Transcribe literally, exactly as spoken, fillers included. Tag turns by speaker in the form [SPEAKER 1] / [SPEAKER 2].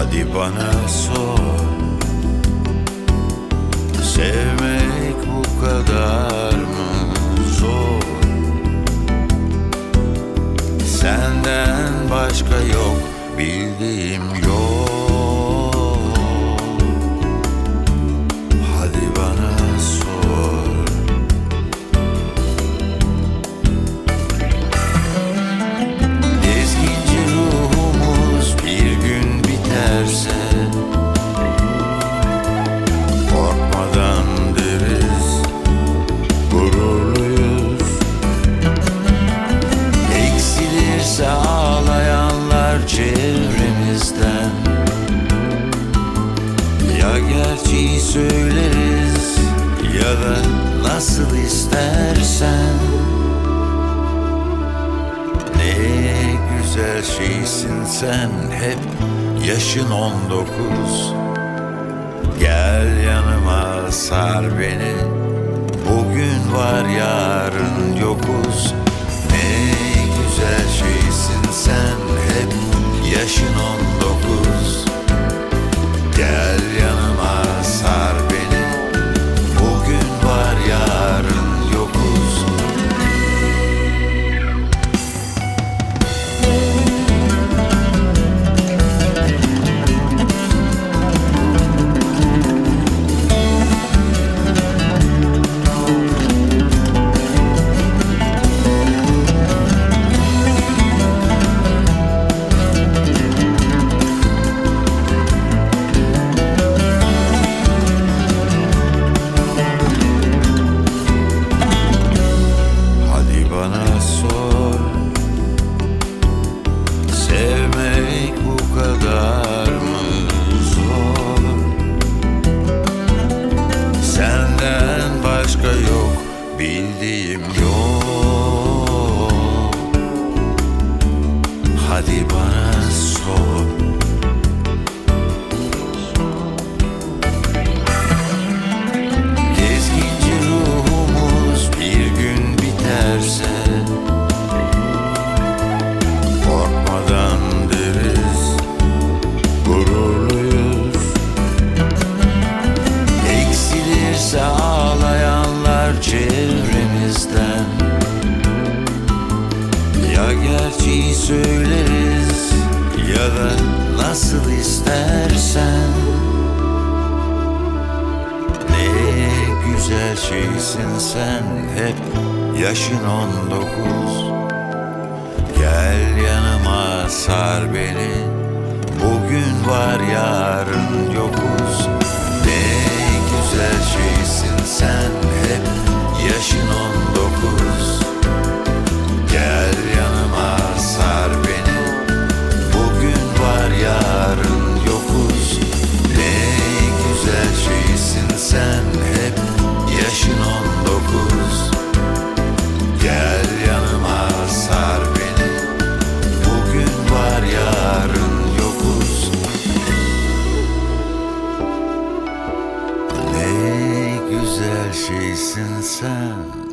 [SPEAKER 1] Hadi bana sor, sevmek bu kadar mı zor? Senden başka yok, bildiğim yok. Hadi bana sor. Gezginci ruhumuz bir gün biterse, korkmadan deriz, gururluyuz. Eksilirse ağlayanlar çevremizden, ya gerçeği söyleriz ya da nasıl istersen. Ne güzel şeysin sen, hep yaşın on dokuz. Gel yanıma, sar beni, bugün var yarın yokuz. Ne güzel şeysin sen, hep yaşın on dokuz. Gel yanıma, sar beni, bugün var yarın yokuz. Bana sor, sevmek bu kadar mı zor? Senden başka yok, bildiğim yok. Hadi bana sor. Gezginci ruhumuz bir gün biterse, korkmadan deriz, gururluyuz. Eksilirse ağlayanlar çevremizden, ya gerçeği söyleriz ya da nasıl istersen. Ne güzel şeysin sen, hep yaşın on dokuz. Gel yanıma, sar beni, bugün var yarın yokuz. Ne güzel şeysin sen, hep yaşın on dokuz. Gel yanıma, sar beni, bugün var yarın yokuz. Ne güzel şeysin sen, hep yaşın on dokuz. Gel yanıma, sar beni, bugün var yarın yokuz. Ne güzel şeysin sen.